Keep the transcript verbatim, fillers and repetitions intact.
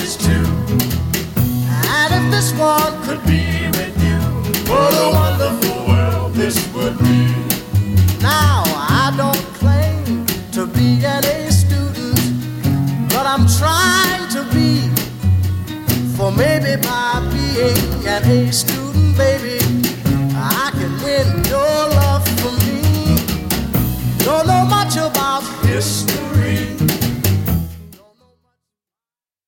is two. And if this one Could be with you, what a wonderful world this would be. now, I don't claim to be an A student, but I'm trying to be. For maybe by being an A student, baby,